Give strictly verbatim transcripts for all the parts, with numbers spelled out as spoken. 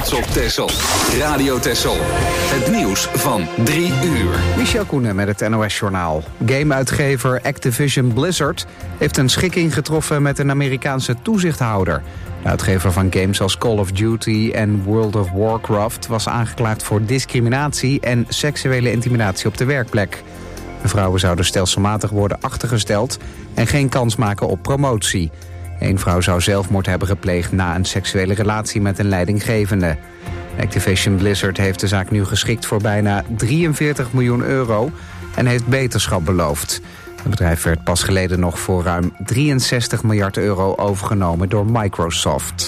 trots op Texel. Radio Texel. Het nieuws van drie uur. Michel Koenen met het N O S-journaal. Gameuitgever Activision Blizzard heeft een schikking getroffen met een Amerikaanse toezichthouder. De uitgever van games als Call of Duty en World of Warcraft was aangeklaagd voor discriminatie en seksuele intimidatie op de werkplek. De vrouwen zouden stelselmatig worden achtergesteld en geen kans maken op promotie. Eén vrouw zou zelfmoord hebben gepleegd na een seksuele relatie met een leidinggevende. Activision Blizzard heeft de zaak nu geschikt voor bijna drieënveertig miljoen euro en heeft beterschap beloofd. Het bedrijf werd pas geleden nog voor ruim drieënzestig miljard euro overgenomen door Microsoft.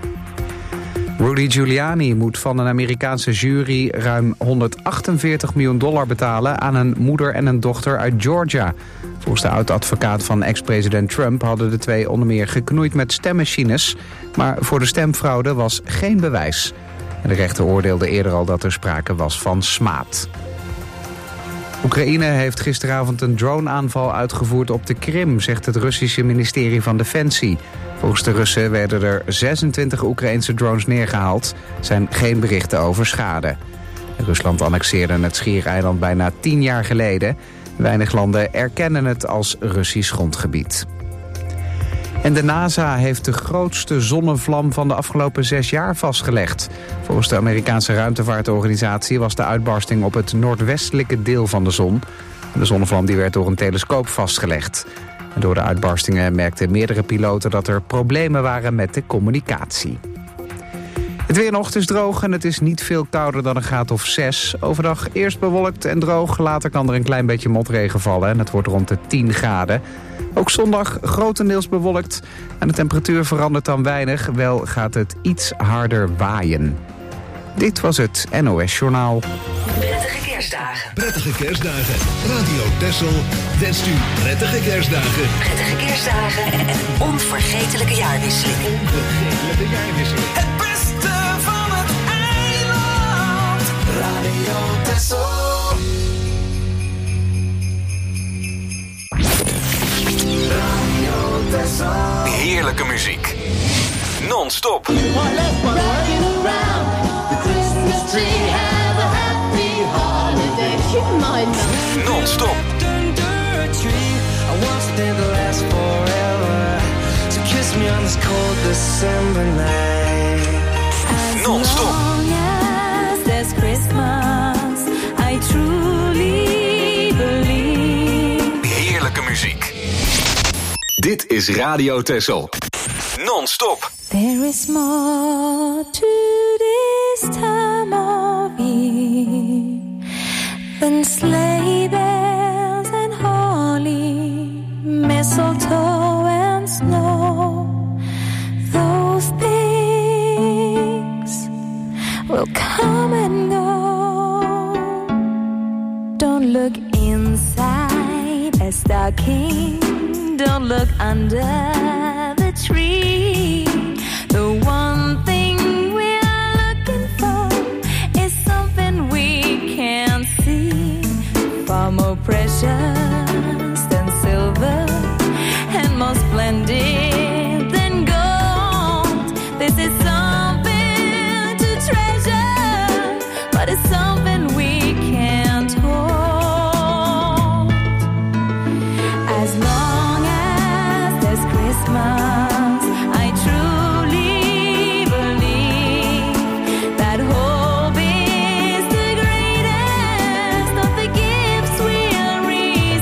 Rudy Giuliani moet van een Amerikaanse jury ruim honderdachtenveertig miljoen dollar betalen aan een moeder en een dochter uit Georgia. Volgens de oud-advocaat van ex-president Trump hadden de twee onder meer geknoeid met stemmachines, maar voor de stemfraude was geen bewijs. En de rechter oordeelde eerder al dat er sprake was van smaad. Oekraïne heeft gisteravond een droneaanval uitgevoerd op de Krim, zegt het Russische ministerie van Defensie. Volgens de Russen werden er zesentwintig Oekraïnse drones neergehaald. Er zijn geen berichten over schade. Rusland annexeerde het schiereiland bijna tien jaar geleden. Weinig landen erkennen het als Russisch grondgebied. En de NASA heeft de grootste zonnevlam van de afgelopen zes jaar vastgelegd. Volgens de Amerikaanse ruimtevaartorganisatie was de uitbarsting op het noordwestelijke deel van de zon. De zonnevlam die werd door een telescoop vastgelegd. En door de uitbarstingen merkten meerdere piloten dat er problemen waren met de communicatie. Het weer nog, het is droog en het is niet veel kouder dan een graad of zes. Overdag eerst bewolkt en droog, later kan er een klein beetje motregen vallen en het wordt rond de tien graden. Ook zondag grotendeels bewolkt en de temperatuur verandert dan weinig, wel gaat het iets harder waaien. Dit was het N O S-journaal. Prettige kerstdagen. Prettige kerstdagen. Radio Texel wenst u prettige kerstdagen. Prettige kerstdagen en een onvergetelijke jaarwisseling. Onvergetelijke jaarwisseling. Het beste van het eiland. Radio Texel. Radio Texel. Heerlijke muziek. Non-stop. Non-stop. Non-stop. Heerlijke muziek. Dit is Radio Texel. Non-stop. There is more to this time of year than sleigh bells and holly, mistletoe and snow. Those things will come and go. Don't look inside a stocking. Don't look under the tree. The one thing we're looking for is something we can't see. Far more precious than silver and more splendid than gold. This is something to treasure, but it's something we can't hold. As long as there's Christmas, I truly believe that hope is the greatest of the gifts we'll receive.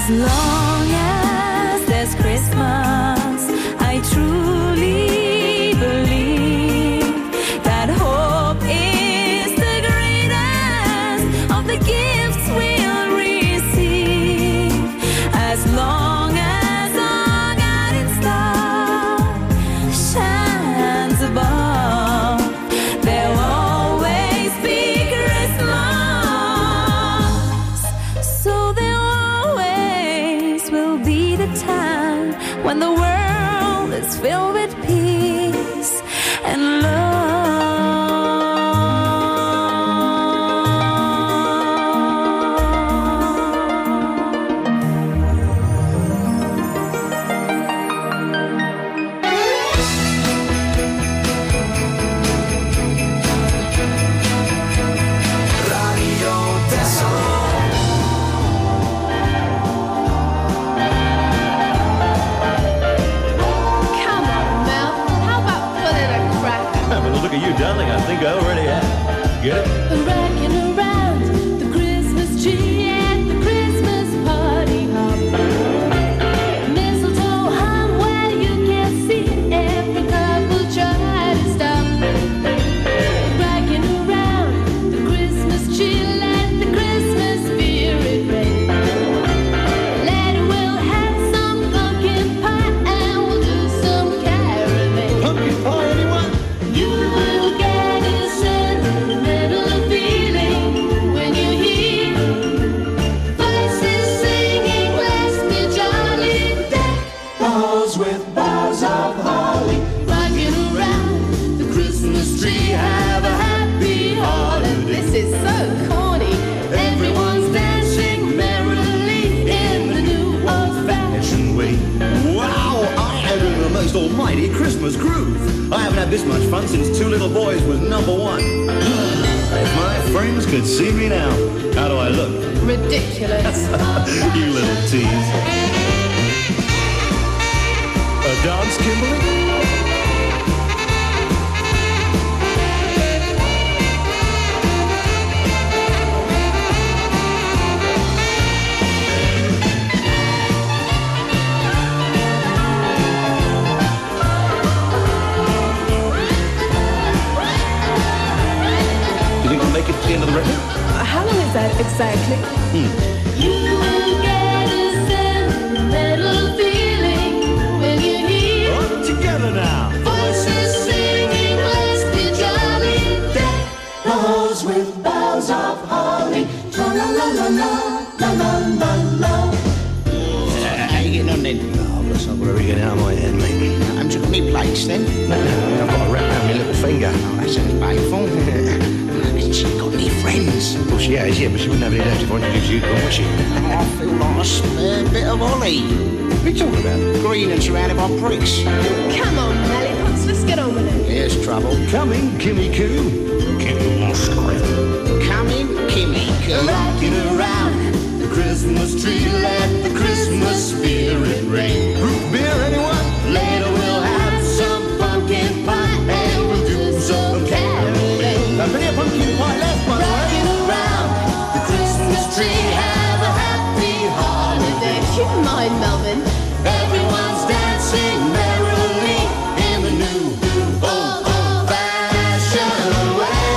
As long as there's Christmas, I truly believe that hope is the greatest of the gifts we'll receive. As long as our guiding star shines above, there will always be Christmas. So there always will be the time when the world is filled with peace and love. Come on, Mel. How about pulling a cracker? But look at you, darling. I think I already have. Get it? Rocking around the Christmas tree at the Christmas party hop. Mistletoe hung where you can see every couple try to stop. Rocking around the Christmas tree, let the Christmas spirit reign. Later we'll have some pumpkin pie and we'll do some caroling. Pumpkin pie, anyone? You will get a sentimental feeling when you hear voices singing, "Bless me, Jolly Deck Balls with boughs of holly. rocking around the Christmas tree. Have a happy holiday." This is so corny. Everyone's dancing merrily in the new old-fashioned way. Wow, I am in the most almighty Christmas groove. I haven't had this much fun since Two Little Boys was number one. If my friends could see me now, how do I look? Ridiculous. You little tease. A dance, Kimberly? Do you think we'll make it to the end of the record? How long is that exactly? You will get a sentimental feeling when you hear All together now. voices singing, "Let's be jolly." Deck Balls with boughs of holly. La la la la la la la la la. How you getting on then? Oh, bless, I've got to get out of my head, mate. I'm took me plates then. No, no, I've got a wrap around my little finger. Oh, that sounds painful. Has she got any friends? Well, she has, yeah, but she wouldn't have any left if I introduced you to her, would she? Oh, I feel like a spare bit of Ollie. What are you talking about? Green and surrounded by pricks. Come on, Lollipops, let's get on with it. Here's trouble. Coming, Kimmy Coo. Kimmy Musgrave. Coming, Kimmy. Rocking around the Christmas tree, let the Christmas spirit reign. Root beer, anyone? Later we'll have some pumpkin pie and we'll do some caroling. There's plenty of pumpkin pie left, by the way. Rocking around the Christmas tree, have a happy holiday. Keep in mind, Melvin, everyone's dancing merrily in the new old old-fashioned way.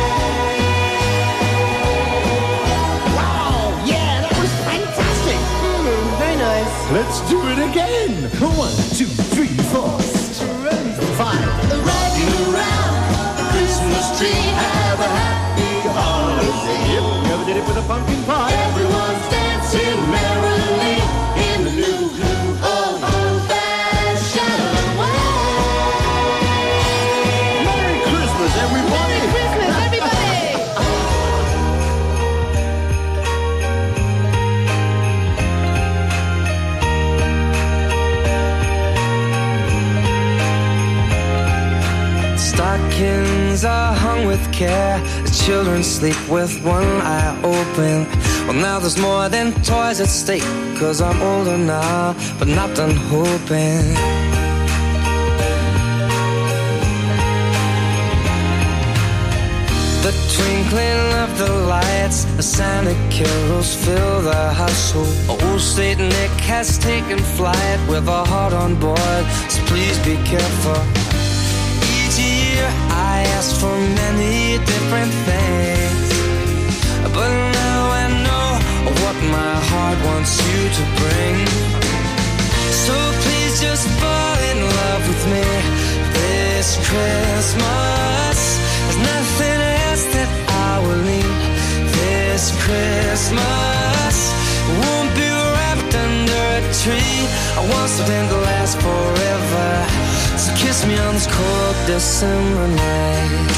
Wow, yeah, that was fantastic. Mm, very nice. Let's do it again. One, two, three, four. Five. Rocking around the Christmas tree, have a happy holiday. Yep, you ever did it with a pumpkin pie? Everyone's dancing merrily in the new old old-fashioned way. Merry Christmas, everybody. Merry Christmas, everybody! Stockings are hung with care. The children sleep with one eye open. Well, now there's more than toys at stake, 'cause I'm older now, but not done hoping. The twinkling of the lights, the Santa carols fill the household. Old Saint Nick has taken flight with a heart on board, so please be careful. Each year I ask for many different things, but now I know what my heart wants you to bring. So please just fall in love with me this Christmas. There's nothing else that I will need this Christmas. Won't be wrapped under a tree. I want something to last forever. So kiss me on this cold December night.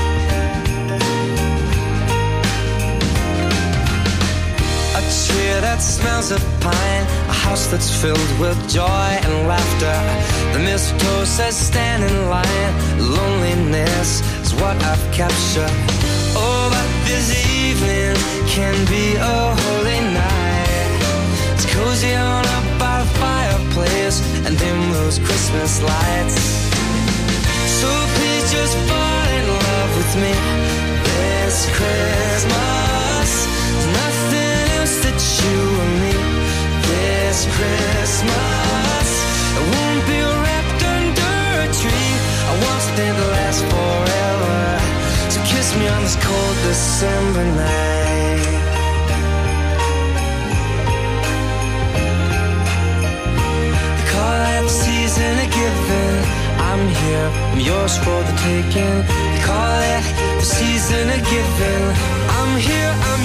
A tree that smells of pine, a house that's filled with joy and laughter. The mistletoe says stand in line. Loneliness is what I've captured. Oh, but this evening can be a holy night. It's cozy on up by the fireplace and dim those Christmas lights. So please just fall in love with me this Christmas. There's nothing else that you and me this Christmas. It won't be wrapped under a tree. I want something to last forever. So kiss me on this cold December night. They call it the season of giving. I'm here, I'm yours for the taking. They call it the season of giving. I'm here, I'm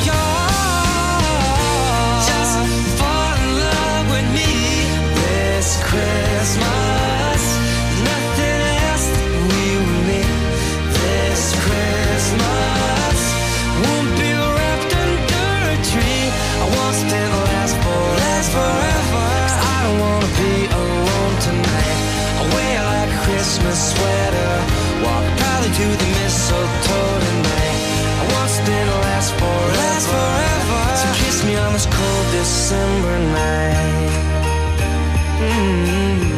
yours. Just fall in love with me this Christmas. Nothing else that we will need this Christmas. Won't be wrapped under a tree. I want something to last for last forever. I don't wanna be alone tonight. I wear like a Christmas sweater, walk proudly to the mistletoe tonight. I want something to last for last forever. So kiss me on this cold December night. Mm-hmm.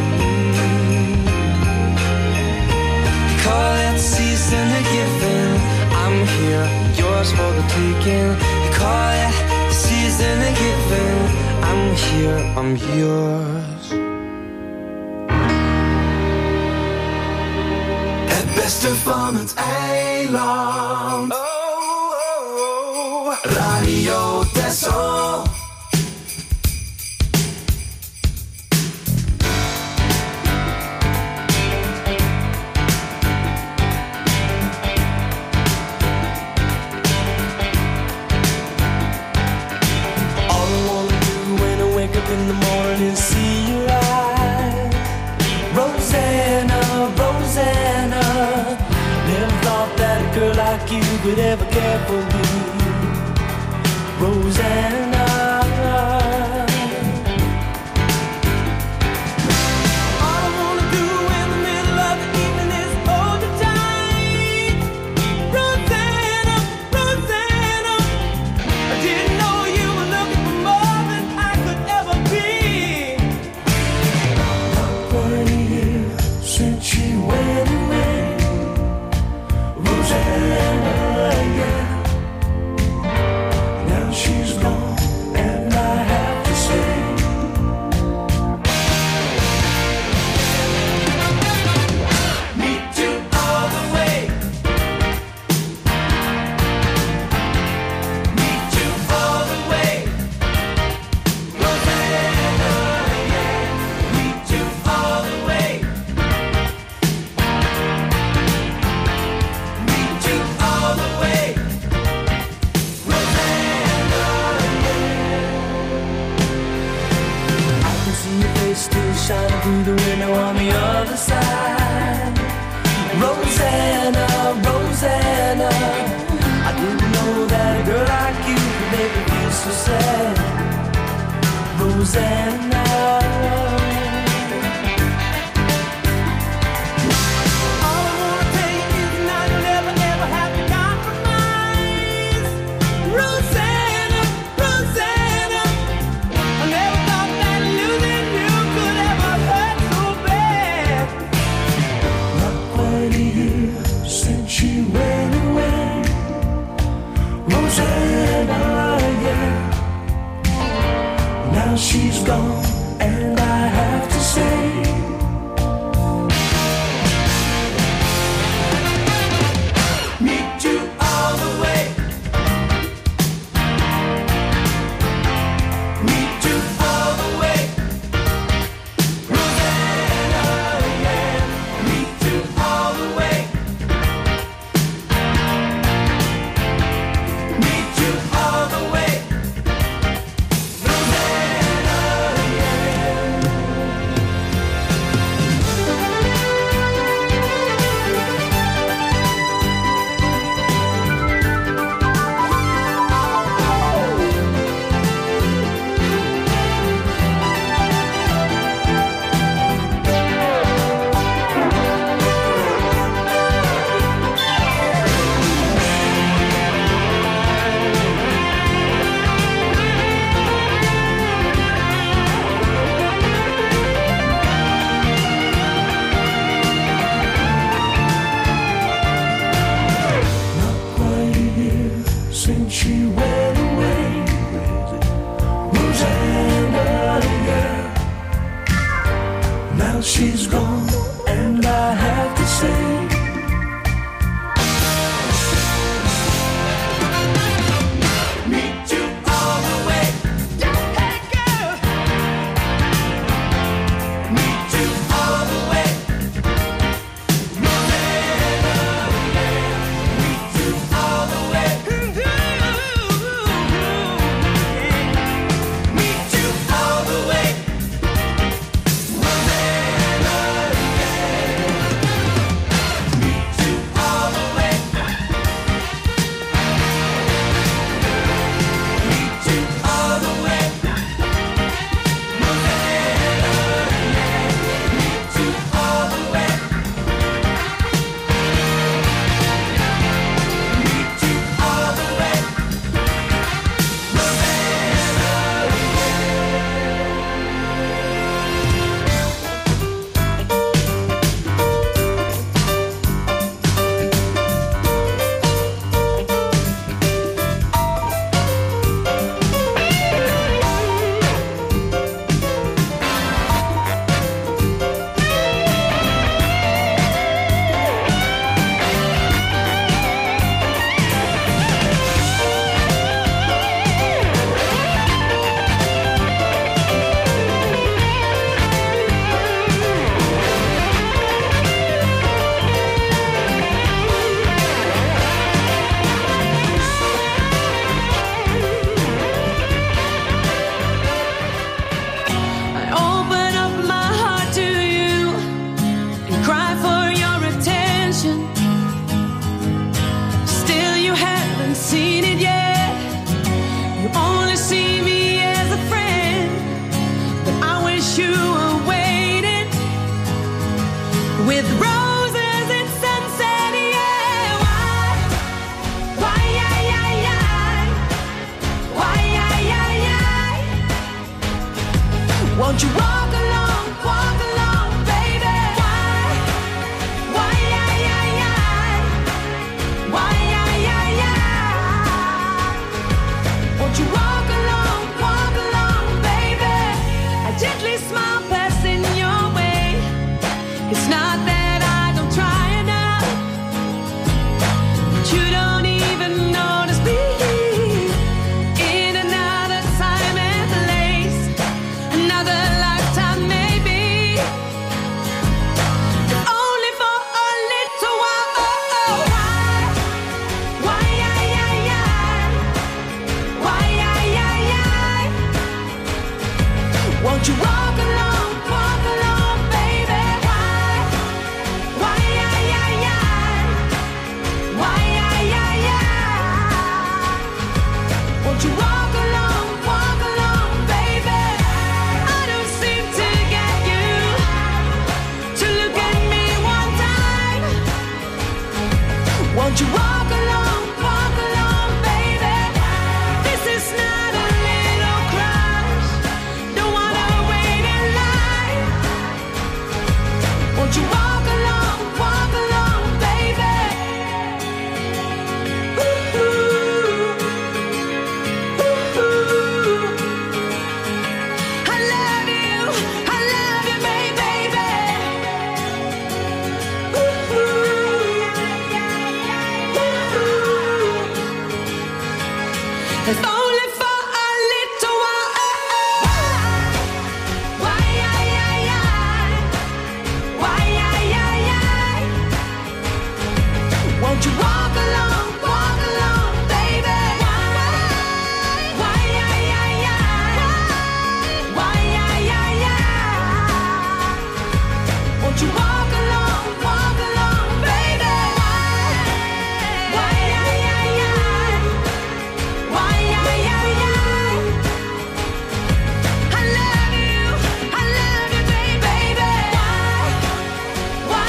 Call it season of giving. I'm here, yours for the taking. You call it the season of giving. I'm here, I'm yours. Het beste van het eiland. Oh, oh, oh. Radio Texel. In the morning, see your eyes, Rosanna, Rosanna. Never thought that a girl like you could ever care for me, Rosanna. All I wanna do in the middle of the evening is hold you tight, Rosanna, Rosanna. I didn't know you were looking for more than I could ever be. Not quite a year since she went away, Rosanna, yeah. Now she's gone and I have to say, meet you all the way, meet you all the way, Rosanna, yeah. Meet you all the way, meet you all the way, Rosanna, yeah. I can see your face still shining through the window on the other side, Rosanna, Rosanna. I didn't know that a girl like you could make me feel so sad, Rosanna. All I wanna tell you is now you'll never ever have to compromise, Rosanna, Rosanna. I never thought that losing you could ever hurt so bad. Not quite a year since she went away, Now she's gone, and I have to say, meet you all the way. Meet you all the way. Rosanna, yeah. Meet you all the way. Meet you all the way. Since she went away, Rosanna, yeah. Now she's gone, and I have to say, meet you all the way. Hey girl, meet you all the way. Rosanna, yeah. Meet you all the way. Won't you walk along, walk along, baby? Why, why, yeah, yeah, yeah. Why, yeah, yeah, yeah. Won't you walk along, walk along, baby? I gently smile passing your way. It's not that I don't try enough, but you don't even notice me. In another time and place, another life if only for a little while. Why, why, why, why, why, why? Won't you walk along, walk along, baby? Why, why, why, why, won't you walk along, walk along, baby? Why, why, I love you, I love you, baby. Why,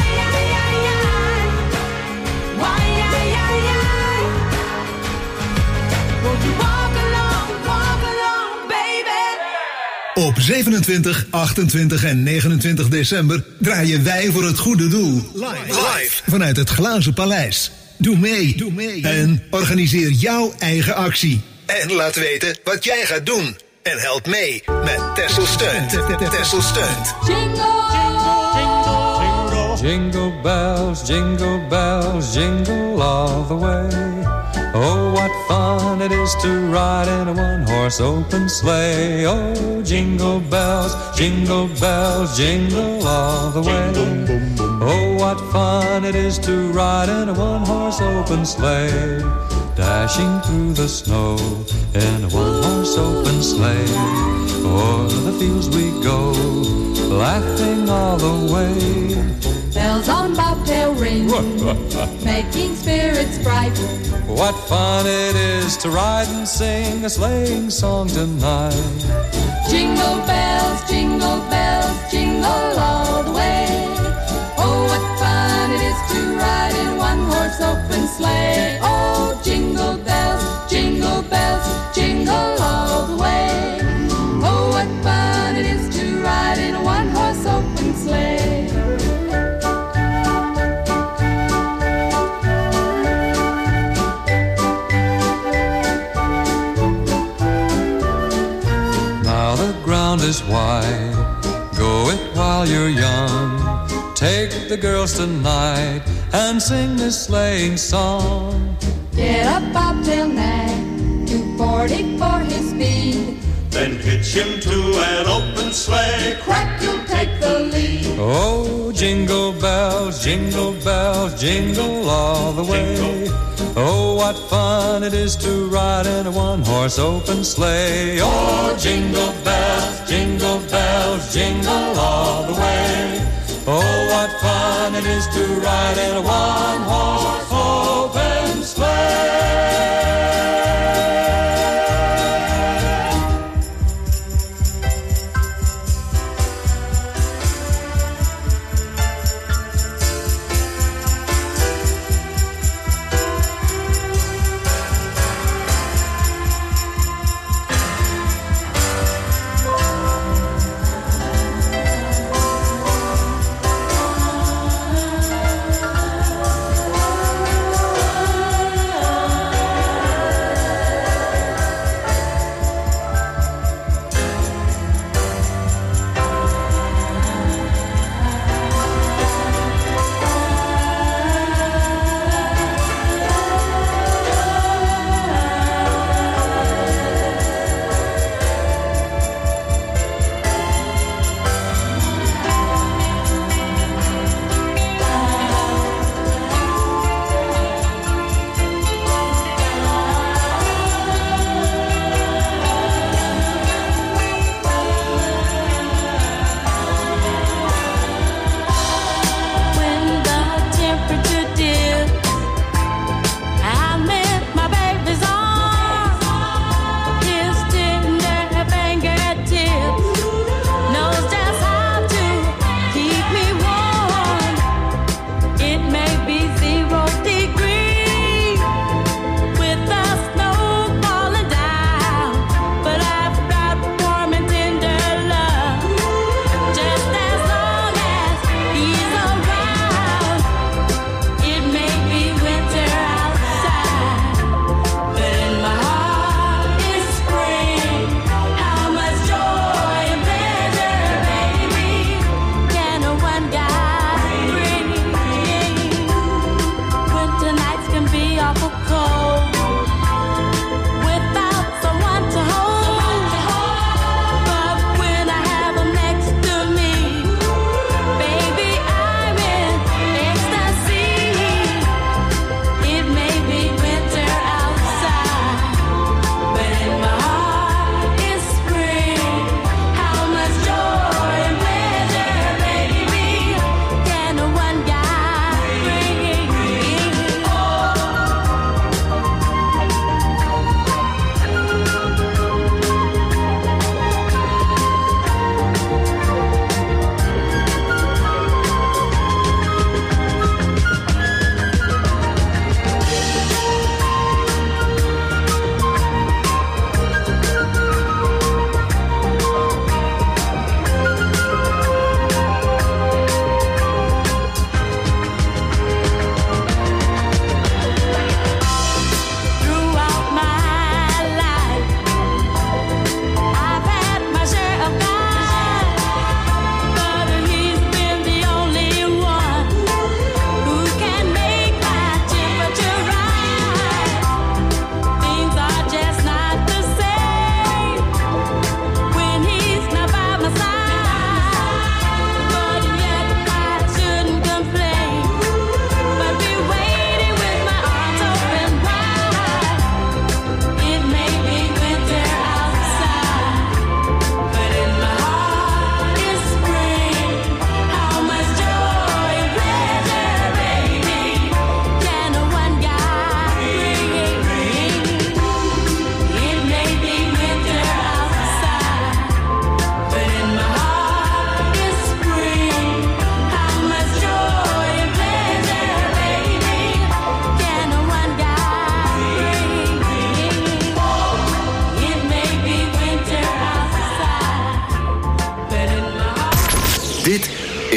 won't you walk along, walk along, baby? Op zevenentwintig, achtentwintig en negenentwintig december draaien wij voor het goede doel. Live. Live. Vanuit het Glazen Paleis. Doe mee. Doe mee. En organiseer jouw eigen actie. En laat weten wat jij gaat doen. En help mee met Texel Steunt. Texel Steunt. Jingle bells, jingle bells, jingle all the way. Oh, what fun it is to ride in a one-horse open sleigh. Oh, jingle bells, jingle bells, jingle all the way. Oh, what fun it is to ride in a one-horse open sleigh. Dashing through the snow in a one-horse open sleigh. O'er the fields we go, laughing all the way. Bells on bobtail ring, making spirits bright. What fun it is to ride and sing a sleighing song tonight. Jingle bells, jingle bells, jingle all the way. Oh, what fun it is to ride in one horse open sleigh. Oh, jingle bells, jingle bells, jingle all the way. Oh, what fun it is to ride in a one horse open sleigh. Is wide, go it while you're young. Take the girls tonight and sing this sleighing song. Get a bobtail nag, two forty for his speed. Then hitch him to an open sleigh. Crack, you'll take the lead. Oh, jingle bells, jingle bells, jingle all the way. Jingle. Oh, what fun it is to ride in a one-horse open sleigh. Oh, jingle bells, jingle bells, jingle all the way. Oh, what fun it is to ride in a one-horse open sleigh.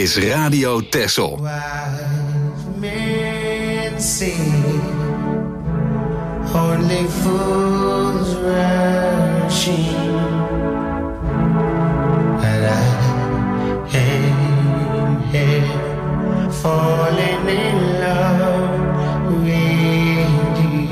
is Radio Texel. Men say only fools rushing, and I am here falling in love with you.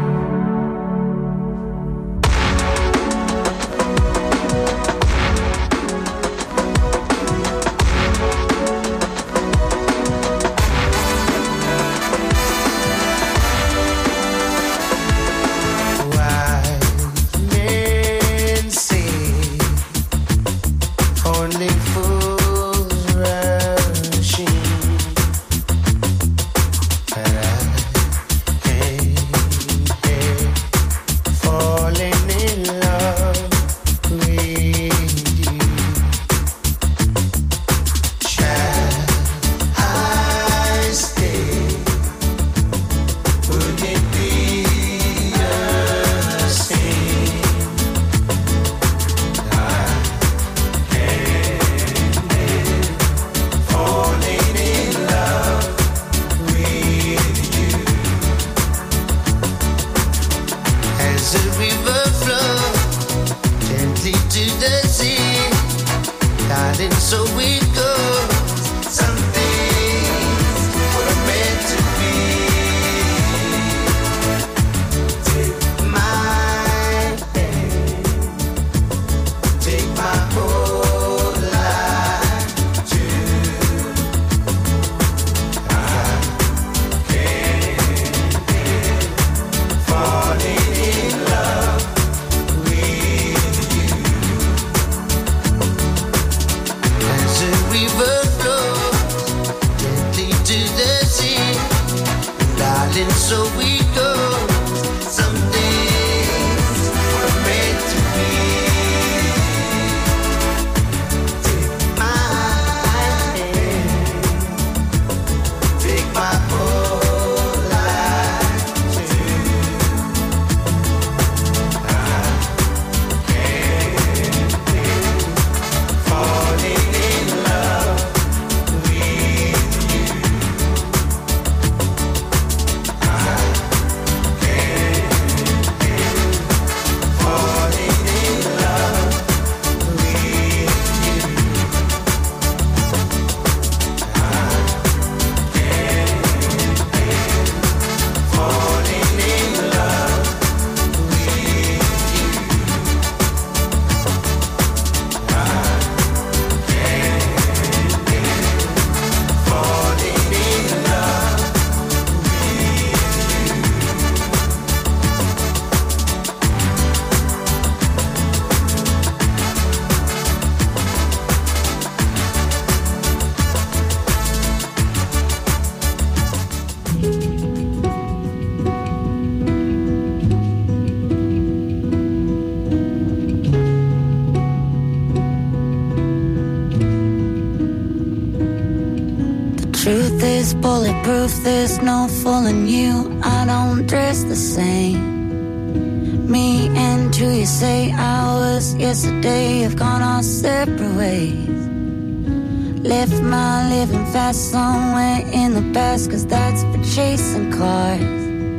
Bulletproof, there's no fooling you. I don't dress the same. Me and you, you say hours yesterday have gone our separate ways. Left my living fast somewhere in the past, cause that's for chasing cars.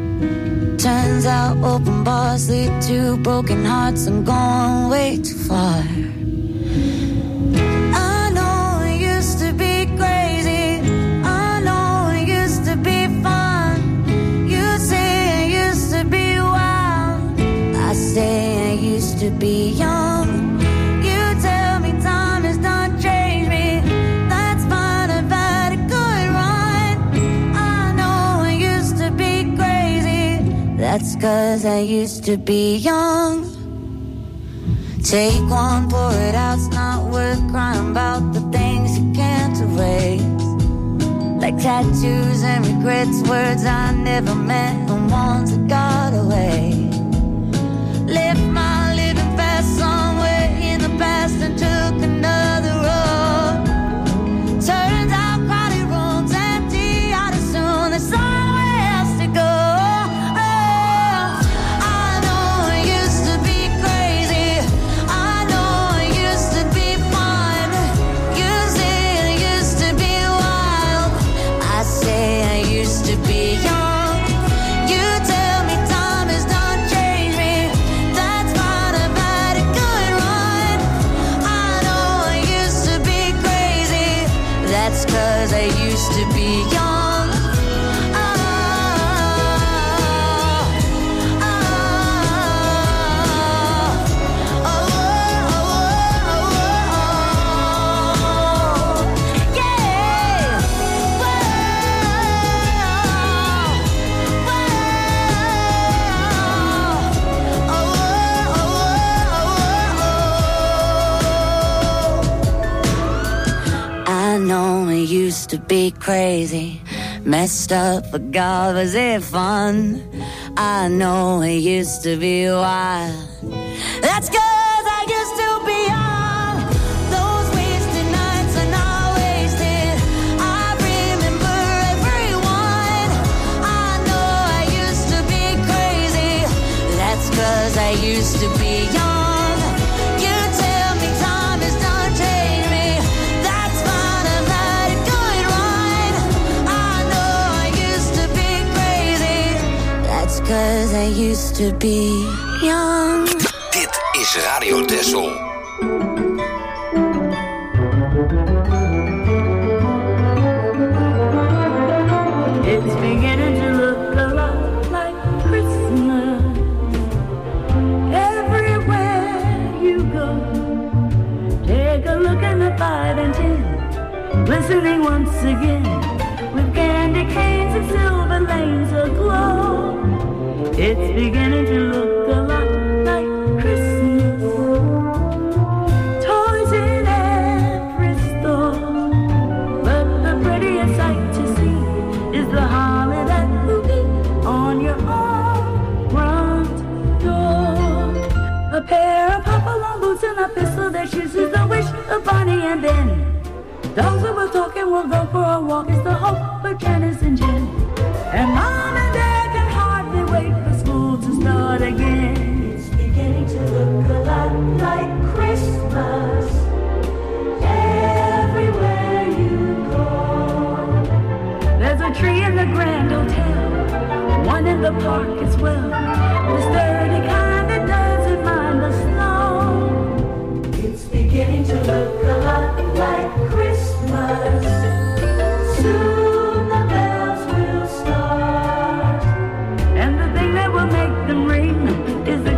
Turns out open bars lead to broken hearts. I'm going way too far. To be young, you tell me time has not changed me. That's fine, I've had a good run. I know I used to be crazy. That's cause I used to be young. Take one, pour it out. It's not worth crying about the things you can't erase. Like tattoos and regrets, words I never meant, and ones that got away. Left my living fast somewhere in the past and took another road. Turns out crowded rooms empty out as soon. There's somewhere else to go. Oh, I know I used to be crazy. I know I used to be fun. You said I used to be to be crazy, messed up, but God, was it fun? I know it used to be wild. That's 'cause I used to be young. Those wasted nights are not wasted. I remember everyone. I know I used to be crazy. That's 'cause I used to be young. You tell me time has done changed me. That's fine, I've had a good run. I know I used to be crazy. That's 'cause I used to be young. Dit is Radio Texel. It's beginning to look a lot like Christmas. Everywhere you go, take a look at the five and ten, glistening once again, with candy canes and silver lanes aglow. It's beginning to look a lot like Christmas. Toys in every store, but the prettiest sight to see is the holly that will be on your own front door. A pair of hop-along boots and a pistol that shoots is the wish of Bonnie and Ben. Dogs that will talk and will go for a walk is the hope for Janice and Jen. And Mom and Dad can hardly wait for school to start again. It's beginning to look a lot like Christmas everywhere you go. There's a tree in the Grand Hotel, one in the park as well, the sturdy kind that doesn't mind the snow. It's beginning to look a lot like Christmas. Soon the bells will start, and the thing that will make them ring is the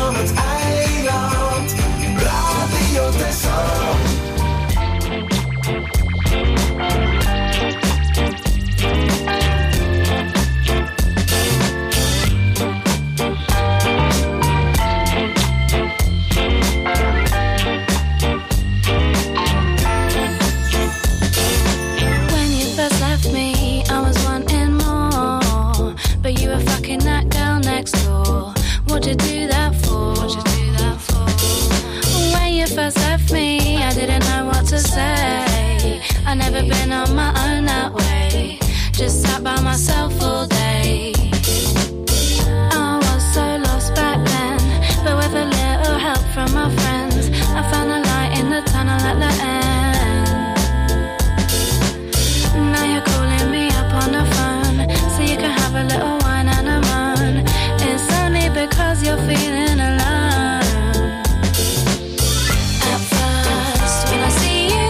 van het eiland. Radio Texel. What'd you do that for? What'd you do that for? When you first left me, I didn't know what to say. I never been on my own that way. Just sat by myself all day. I was so lost back then, but with a little help from my friends, I found a light in the tunnel at the end. Now you're calling me up on the phone, so you can have a little wine and a moan. It's only because you're feeling alone. At first, when I see you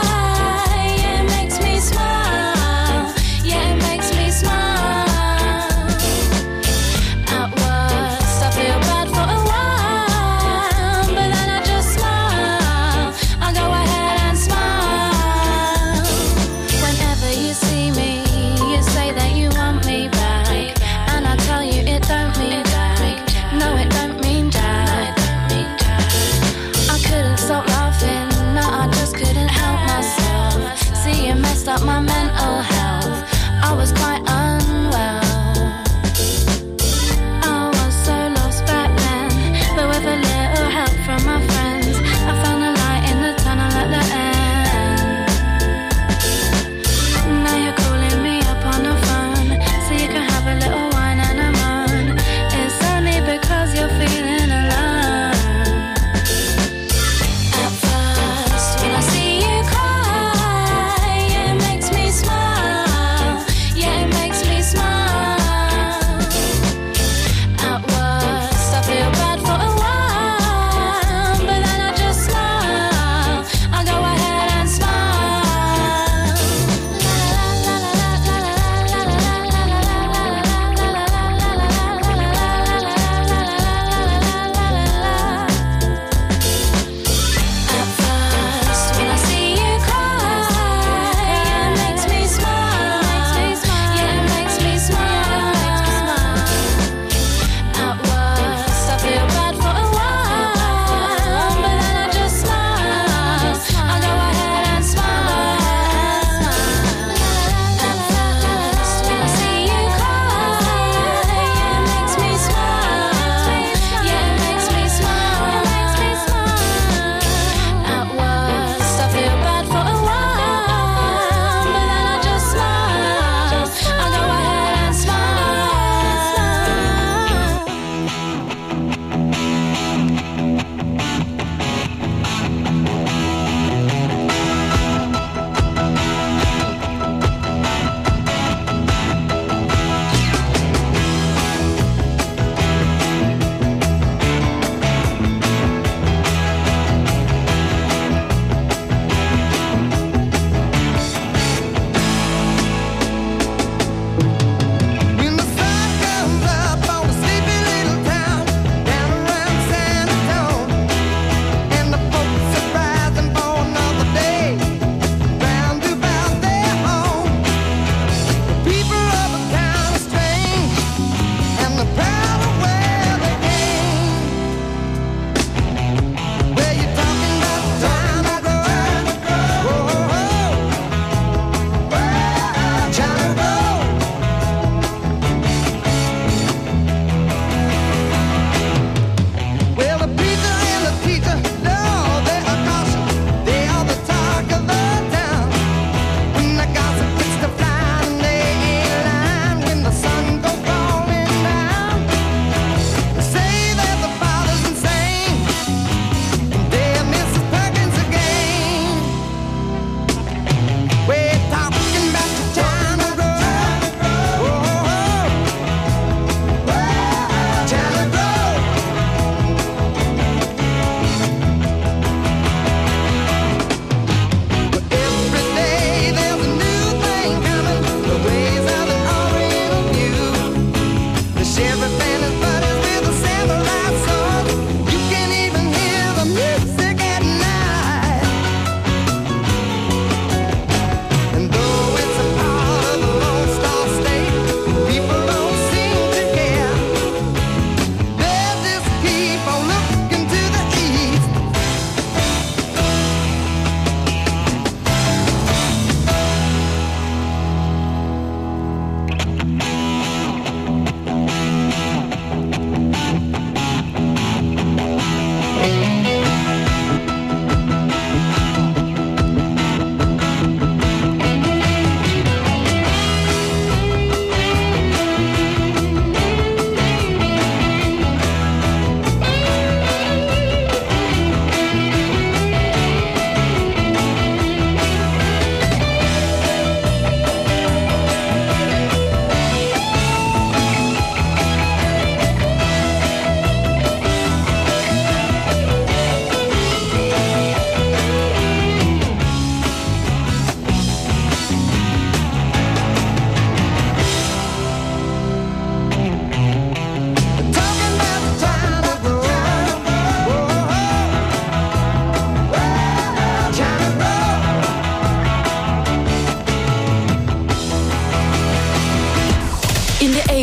cry, yeah, it makes me smile. Yeah, it makes me smile.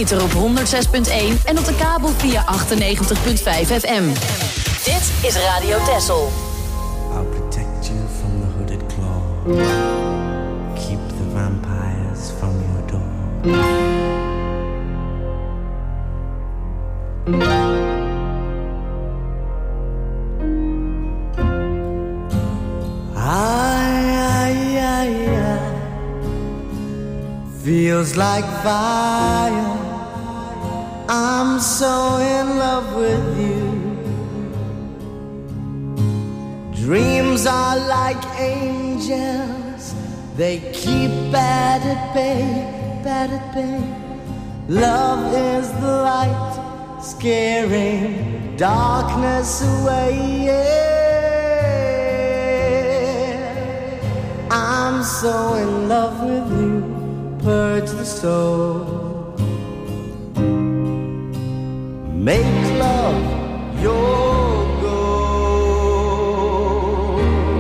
ether op honderd zes punt één en op de kabel via achtennegentig punt vijf F M. Dit is Radio Texel. I'll protect you from the hooded claw. Keep the vampires from your door. I, I, I, I feels like fire. I'm so in love with you. Dreams are like angels. They keep bad at bay, bad at bay. Love is the light, scaring darkness away. Yeah. I'm so in love with you, purge the soul. Make love your goal.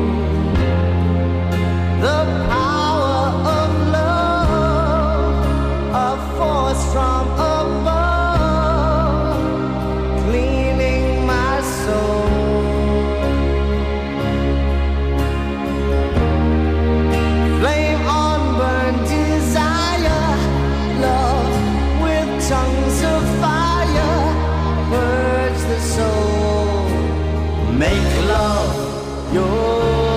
The power of love, a force from above, cleaning my soul. Flame on burn desire, love with tongues of fire, purge the soul, make love your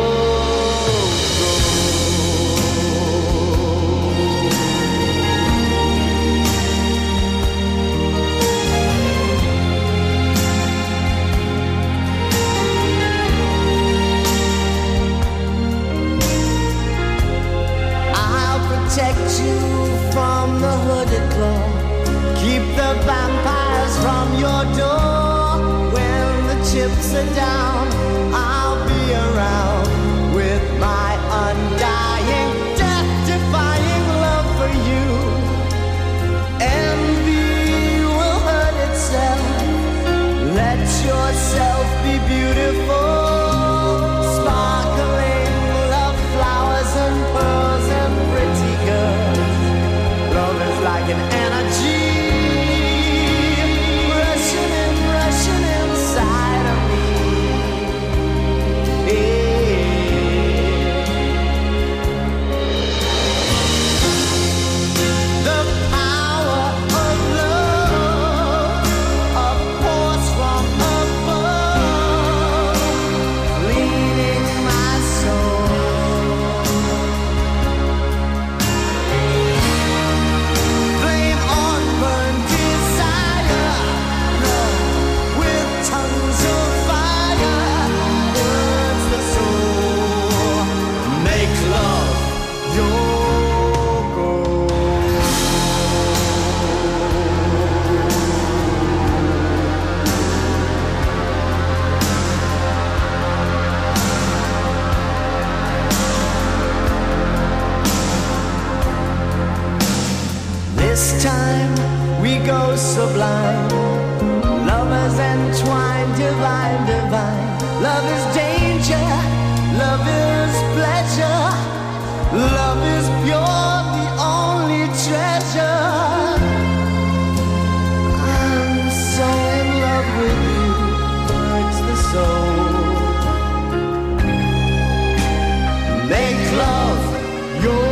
protect you from the hooded claw. Keep the vampires from your door. When the chips are down, I'll be around with my undying, death-defying love for you. Envy will hurt itself. Let yourself be beautiful. Sparkling love flowers and pearls and pretty girls. Love is like an energy rushing and rushing inside of me. Yeah. The power of love, a force from above, leading my soul. Flame on burn desire, love with tongues of fire, burns the soul, make love your goal. This time we go sublime, lovers entwined, divine, divine. Love is danger, love is pleasure, love is pure, the only treasure. I'm so in love with you, hurts the soul. Make love your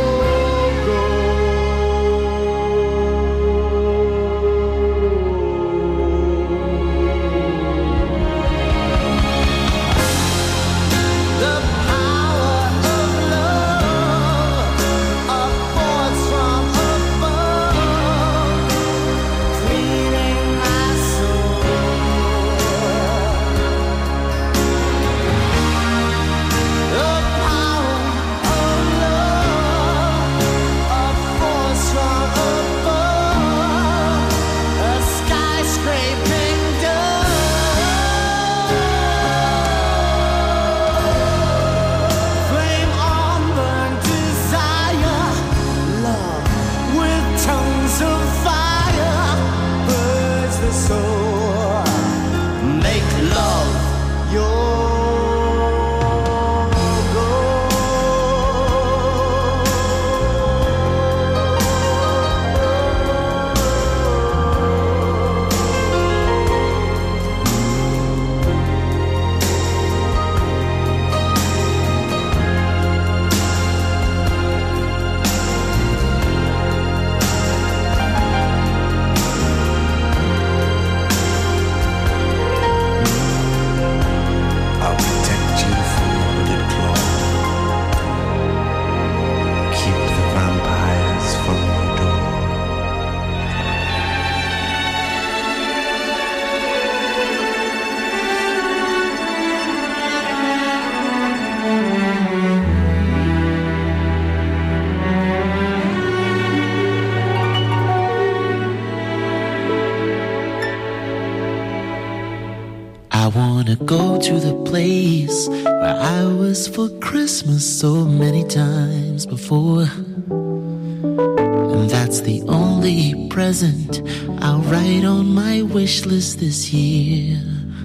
wanna go to the place where I was for Christmas so many times before. And that's the only present I'll write on my wish list this year.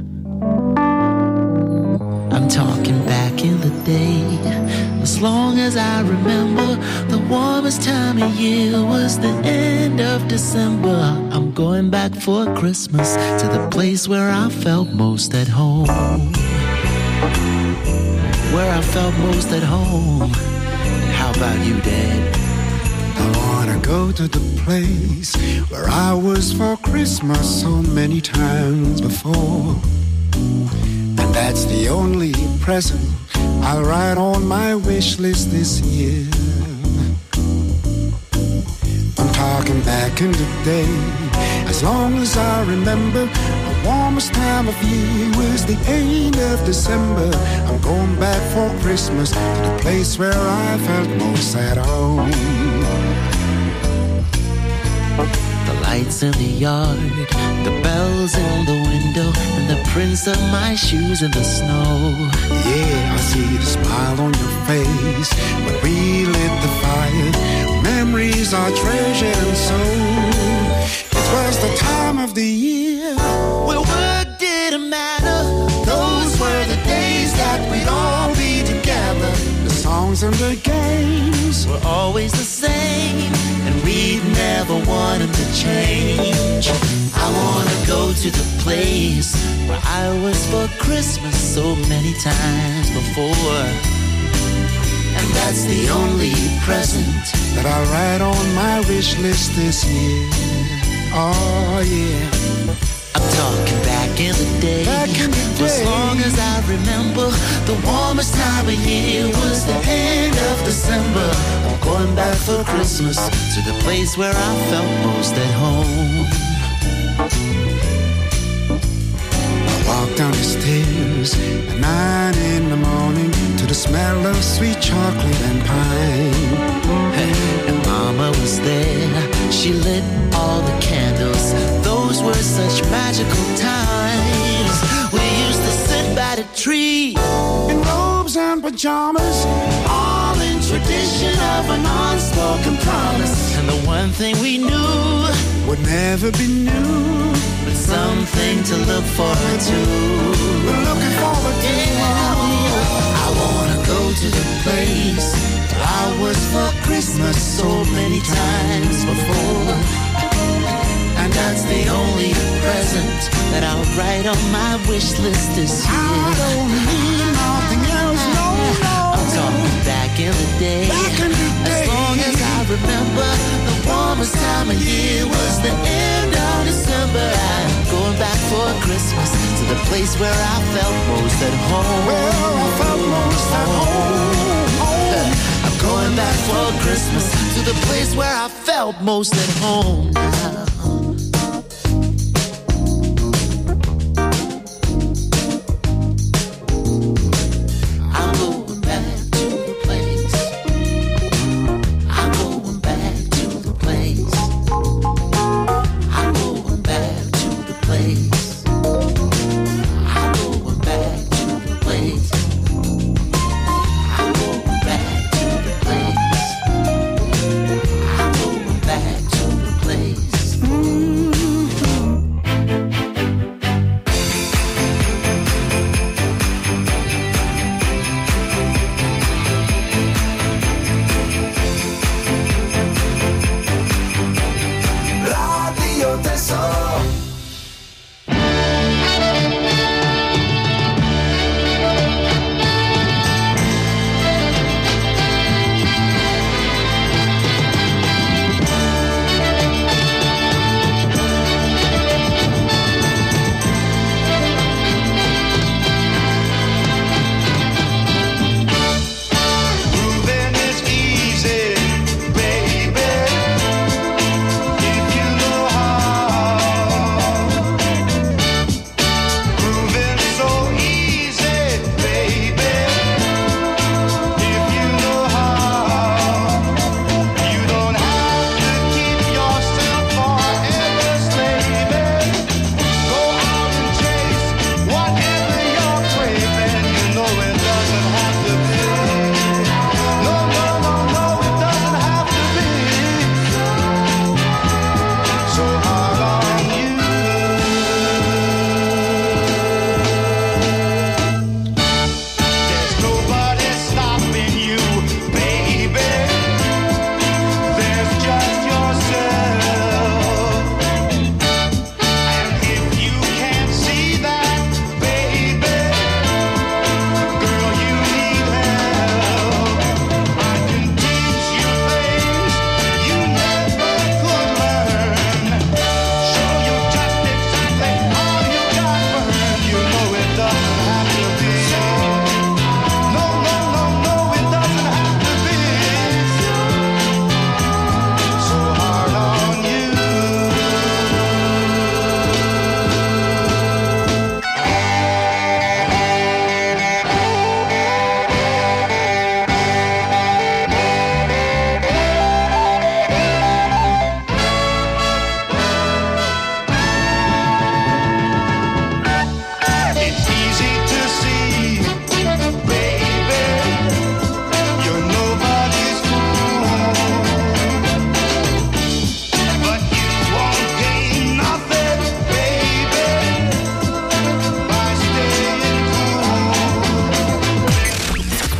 I'm talking back in the day. As long as I remember, the warmest time of year was the end of December. I'm going back for Christmas to the place where I felt most at home. Where I felt most at home. How about you, Dad? I wanna go to the place where I was for Christmas so many times before. And that's the only present I'll write on my wish list this year. I'm talking back in the day. As long as I remember, the warmest time of year was the end of December. I'm going back for Christmas to the place where I felt most at home. The lights in the yard, the bells in the window, and the prints of my shoes in the snow. Yeah, I see the smile on your face when we lit the fire. Memories are treasured and so. It was the time of the year where work didn't matter. Those were the days that we'd all be together. The songs and the games were always the same, and we'd never want them to change. I wanna go to the place where I was for Christmas so many times before. And that's the only present that I'll write on my wish list this year. Oh yeah. I'm talking back in the day. Back in the day. As long as I remember, the warmest time of year was the end of December. I'm going back for Christmas to the place where I felt most at home. I walk down the stairs at nine in the morning to the smell of sweet chocolate and pine. And Mama was there. She lit all the candles. Those were such magical times. We used to sit by the tree in robes and pajamas, all in tradition of an unspoken promise. And the one thing we knew would never be new, but something to look forward to. We're looking forward to. Yeah. I wanna go to the place I was for Christmas so many times before. And that's the only present that I'll write on my wish list this year. I don't need nothing else, no, no. I'm talking back in the day. Back in the day. As long as I remember, the warmest time of year was the end of December. I'm going back for Christmas to the place where I felt most at home. Well, I felt most at home. home. I'm going back for Christmas to the place where I felt most at home now. Mm.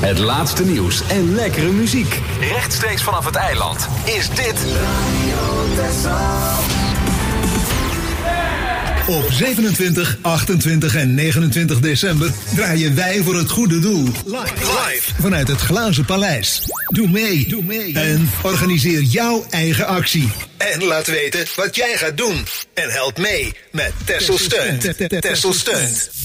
Het laatste nieuws en lekkere muziek. Rechtstreeks vanaf het eiland is dit Op zevenentwintig, achtentwintig en negenentwintig december draaien wij voor het goede doel. Live, live vanuit het Glazen Paleis. Doe mee, doe mee en organiseer jouw eigen actie. En laat weten wat jij gaat doen. En help mee met Texel Steunt. Texel Steunt.